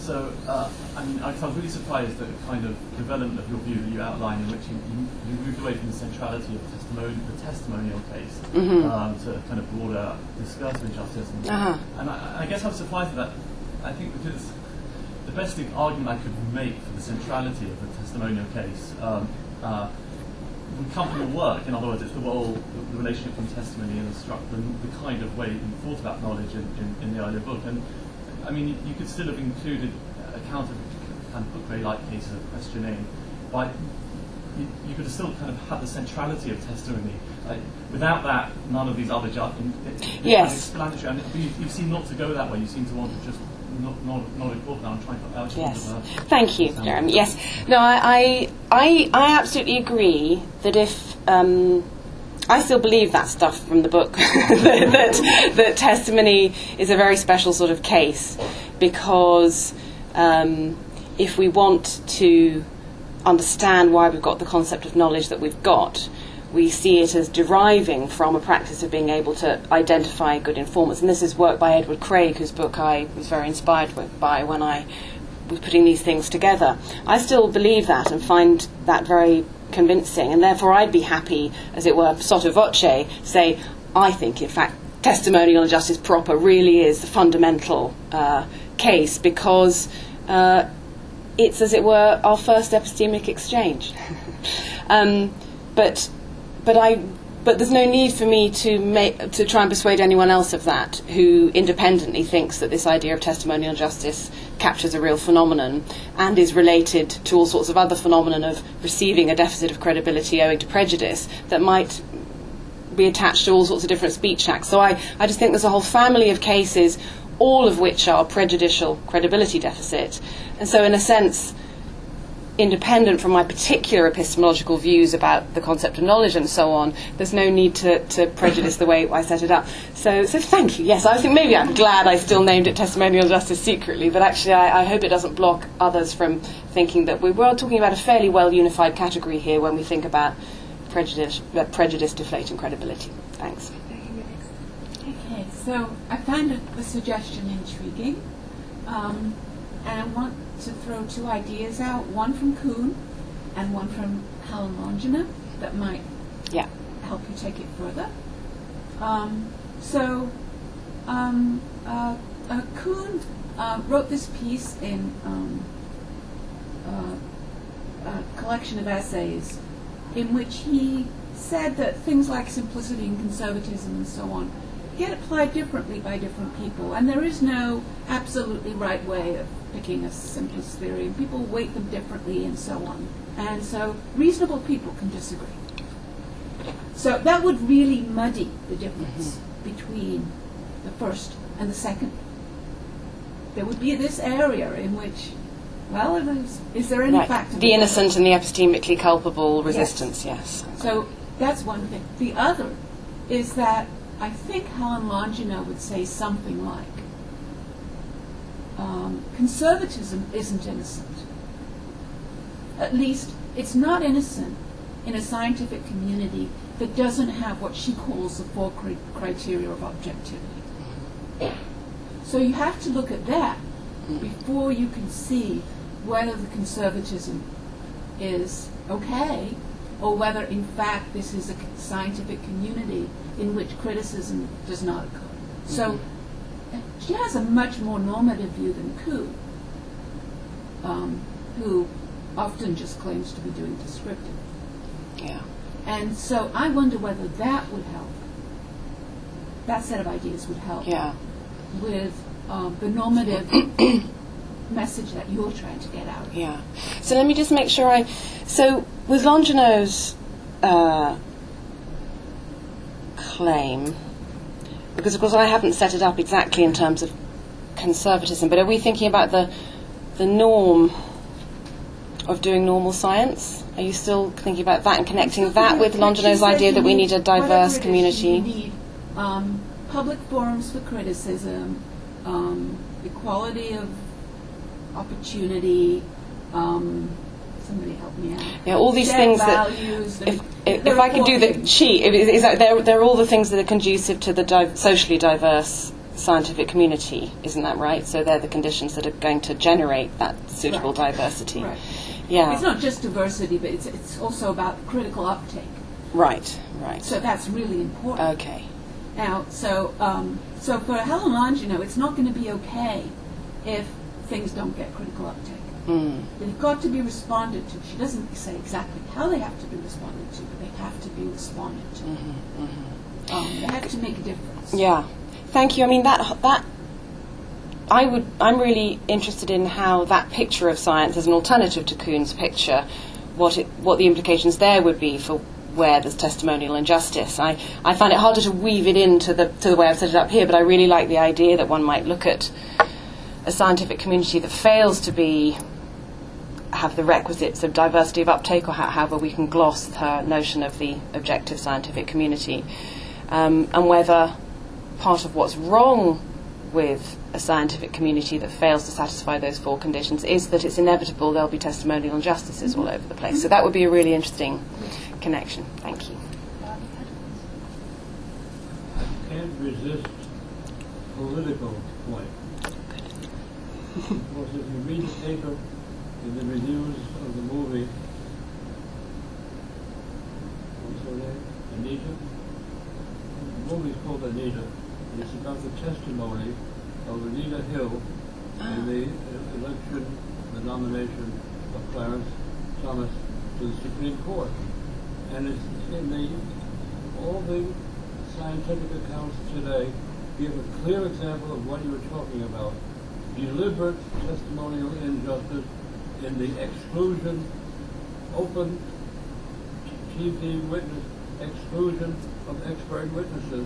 I was really surprised at the kind of development of your view that you outlined, in which you moved away from the centrality of the testimonial case to kind of broader discursive justice. And I guess I'm surprised at that. I think because the best argument I could make for the centrality of the testimonial case would come from your work. In other words, it's the relationship between testimony and the kind of way you thought about knowledge in the earlier book. And I mean, you could still have included a kind of book-like cases of questioning, but you could have still kind of had the centrality of testimony. Without that, none of these other yes. explanatory. And you seem not to go that way. You seem to want to just not incorporate that. I'm trying to. Yes. Thank you, Jeremy. Yes. No, I absolutely agree that if. I still believe that stuff from the book, that testimony is a very special sort of case, because if we want to understand why we've got the concept of knowledge that we've got, we see it as deriving from a practice of being able to identify good informants. And this is work by Edward Craig, whose book I was very inspired by when I was putting these things together. I still believe that and find that very convincing, and therefore I'd be happy, as it were, sotto voce, say, I think, in fact, testimonial justice proper really is the fundamental case, because it's, as it were, our first epistemic exchange. But there's no need for me to try and persuade anyone else of that who independently thinks that this idea of testimonial justice captures a real phenomenon and is related to all sorts of other phenomenon of receiving a deficit of credibility owing to prejudice that might be attached to all sorts of different speech acts. So I just think there's a whole family of cases, all of which are prejudicial credibility deficit. And so in a sense, independent from my particular epistemological views about the concept of knowledge and so on, there's no need to prejudice the way I set it up. So thank you. Yes, I think maybe I'm glad I still named it testimonial justice secretly, but actually I hope it doesn't block others from thinking that we were talking about a fairly well unified category here when we think about prejudice deflating credibility. Thanks. Okay, so I found the suggestion intriguing, and I want to throw two ideas out, one from Kuhn and one from Helen Longina, that might help you take it further. Kuhn wrote this piece in a collection of essays in which he said that things like simplicity and conservatism and so on get applied differently by different people, and there is no absolutely right way of picking a simplest theory, and people weight them differently and so on. And so reasonable people can disagree. So that would really muddy the difference between the first and the second. There would be this area in which, well, is there any fact? The innocent and the epistemically culpable resistance, yes. So that's one thing. The other is that I think Helen Longina would say something like, conservatism isn't innocent. At least it's not innocent in a scientific community that doesn't have what she calls the four criteria of objectivity. So you have to look at that before you can see whether the conservatism is okay, or whether in fact this is a scientific community in which criticism does not occur. So she has a much more normative view than Kuhn, who often just claims to be doing descriptive. Yeah. And so I wonder whether that would help. That set of ideas would help with the normative message that you're trying to get out. Yeah. So let me just make sure so with Longino's claim, because of course I haven't set it up exactly in terms of conservatism, but are we thinking about the norm of doing normal science? Are you still thinking about that and connecting that with Longino's idea that we need a diverse community? You need public forums for criticism, equality of opportunity, somebody help me out. Yeah, all these things values, that, if I could do the cheat, is that they're all the things that are conducive to the socially diverse scientific community, isn't that right? So they're the conditions that are going to generate that suitable diversity. Right. Yeah. It's not just diversity, but it's also about critical uptake. Right. So that's really important. Okay. Now, so for Helen Longino, it's not going to be okay if things don't get critical uptake. They've got to be responded to. She doesn't say exactly how they have to be responded to, but they have to be responded to. They have to make a difference. Yeah. Thank you. I mean, I'm really interested in how that picture of science as an alternative to Kuhn's picture, what the implications there would be for where there's testimonial injustice. I find it harder to weave it into the way I've set it up here, but I really like the idea that one might look at a scientific community that fails to have the requisites of diversity of uptake, or however we can gloss her notion of the objective scientific community, and whether part of what's wrong with a scientific community that fails to satisfy those four conditions is that it's inevitable there'll be testimonial injustices all over the place. So that would be a really interesting connection. Thank you. I can't resist political point. Because if you read the paper in the reviews of the movie, what's her name? Anita? The movie's called Anita. It's about the testimony of Anita Hill in the election, the nomination of Clarence Thomas to the Supreme Court. And it's in all the scientific accounts today give a clear example of what you were talking about. Deliberate testimonial injustice in the exclusion, open TV witness exclusion of expert witnesses,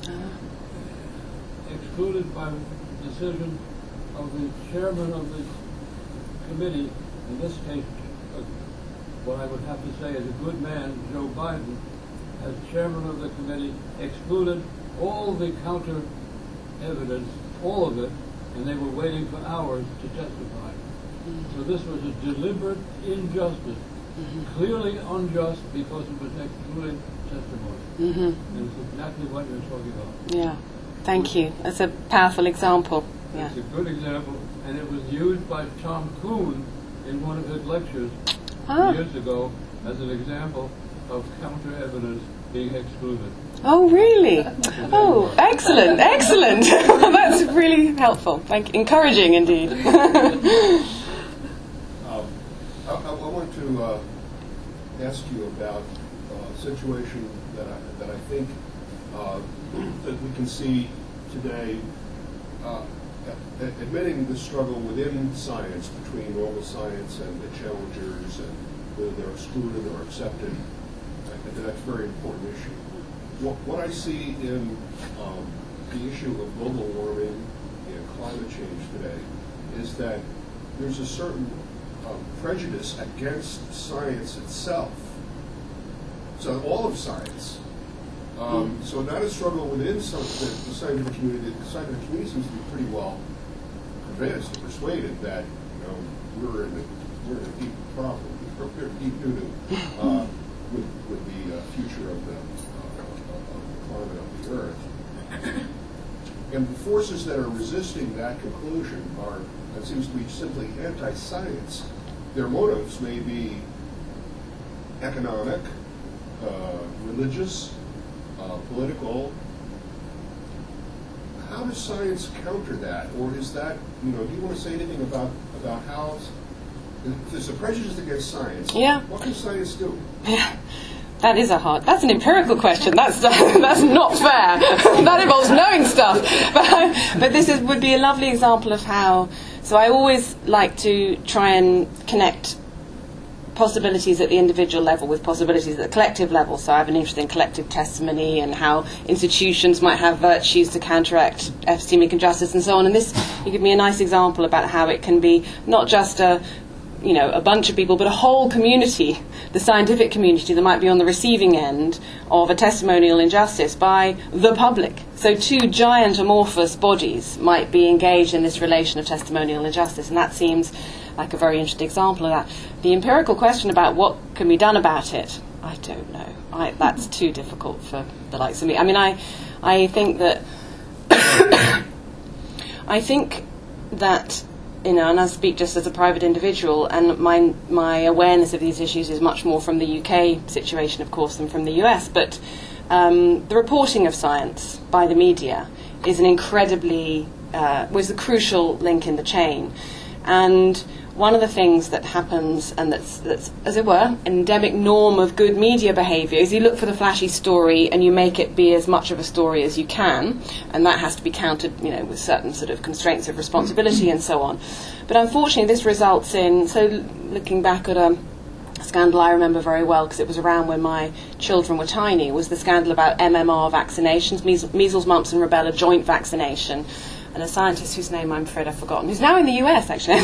excluded by decision of the chairman of the committee, in this case, what I would have to say is a good man, Joe Biden, as chairman of the committee, excluded all the counter evidence, all of it, and they were waiting for hours to testify. So this was a deliberate injustice, clearly unjust because it was excluding testimony. And it's exactly what you're talking about. Yeah, thank you. That's a powerful example. Yeah. It's a good example, and it was used by Tom Kuhn in one of his lectures years ago as an example of counter evidence being excluded. Oh, really? Oh, excellent, excellent. That's really helpful. Encouraging indeed. I want to ask you about a situation that I think that we can see today, admitting the struggle within science between normal science and the challengers, and whether they're excluded or accepted. I think that's a very important issue. What I see in the issue of global warming and climate change today is that there's a certain prejudice against science itself. So all of science. So not a struggle within the scientific community. The scientific community seems to be pretty well convinced and persuaded that we're in a deep problem, we're deep doo-doo with the future of the climate of the Earth. And the forces that are resisting that conclusion are, it seems to be, simply anti-science. Their motives may be economic, religious, political. How does science counter that? Or is that, do you want to say anything about how, if there's a prejudice against science, what can science do? Yeah. That is that's an empirical question. That's not fair. That involves knowing stuff. But this would be a lovely example of how. So I always like to try and connect possibilities at the individual level with possibilities at the collective level. So I have an interest in collective testimony and how institutions might have virtues to counteract epistemic injustice and so on. And you give me a nice example about how it can be not just a bunch of people, but a whole community, the scientific community, that might be on the receiving end of a testimonial injustice by the public. So two giant amorphous bodies might be engaged in this relation of testimonial injustice, and that seems like a very interesting example of that. The empirical question about what can be done about it, I don't know. That's too difficult for the likes of me. I mean, I think that and I speak just as a private individual, and my awareness of these issues is much more from the UK situation, of course, than from the US. But the reporting of science by the media is was a crucial link in the chain. And one of the things that happens, and that's as it were, an endemic norm of good media behaviour, is you look for the flashy story and you make it be as much of a story as you can, and that has to be countered, with certain sort of constraints of responsibility and so on. But unfortunately, this results in, so looking back at a scandal I remember very well, because it was around when my children were tiny, was the scandal about MMR vaccinations, measles, mumps and rubella joint vaccination. And a scientist whose name I'm afraid I've forgotten, who's now in the US actually,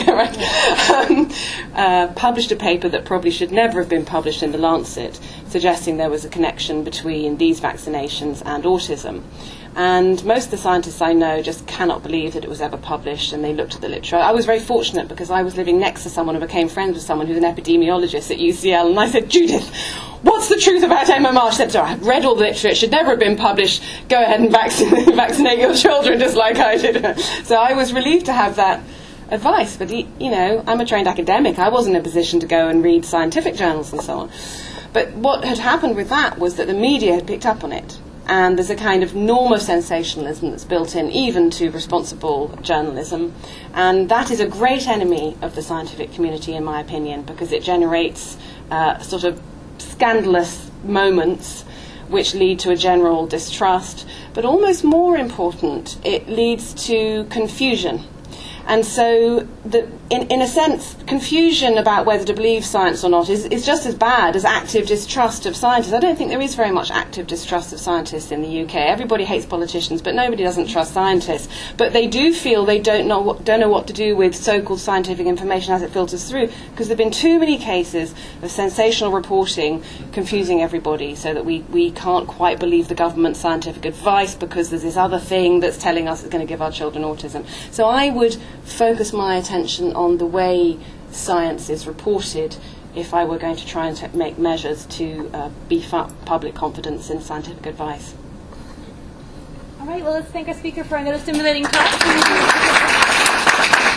published a paper that probably should never have been published in The Lancet, suggesting there was a connection between these vaccinations and autism. And most of the scientists I know just cannot believe that it was ever published, and they looked at the literature. I was very fortunate because I was living next to someone and became friends with someone who's an epidemiologist at UCL, and I said, Judith, what's the truth about MMR? She said, so I've read all the literature, it should never have been published, go ahead and vaccinate your children just like I did. So I was relieved to have that advice, but I'm a trained academic, I wasn't in a position to go and read scientific journals and so on. But what had happened with that was that the media had picked up on it. And there's a kind of norm of sensationalism that's built in even to responsible journalism. And that is a great enemy of the scientific community, in my opinion, because it generates sort of scandalous moments which lead to a general distrust. But almost more important, it leads to confusion. And so, in a sense, confusion about whether to believe science or not is just as bad as active distrust of scientists. I don't think there is very much active distrust of scientists in the UK. Everybody hates politicians, but nobody doesn't trust scientists. But they do feel they don't know what to do with so-called scientific information as it filters through, because there have been too many cases of sensational reporting confusing everybody, so that we can't quite believe the government's scientific advice because there's this other thing that's telling us it's going to give our children autism. So I would focus my attention on the way science is reported if I were going to try and make measures to beef up public confidence in scientific advice. All right, well, let's thank our speaker for another stimulating talk.